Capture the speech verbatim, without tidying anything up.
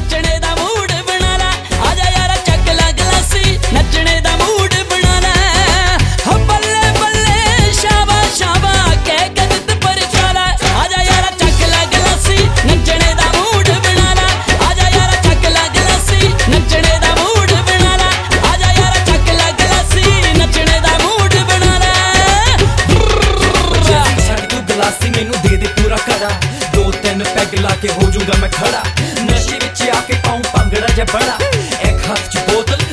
नचने दा मूड बना ला, आजा यारा चक ला गलासी, नचने दा मूड बना ला। हो बल्ले बल्ले शाबा शाबा कह के दित पर चाला, आजा यारा चक ला गलासी, नचने दा मूड बना ला, आजा यारा चक ला गलासी, नचने दा मूड बना ला, आजा यारा चक ला गलासी, नचने दा मूड बना ला। छड़ तू गलासी मैनू दे दे पूरा कड़ा, दो तीन पैग ला के हो जाऊंगा मैं खड़ा, नशे विच आके पाऊं भंगड़ा जा बड़ा, एक हाथ च बोतल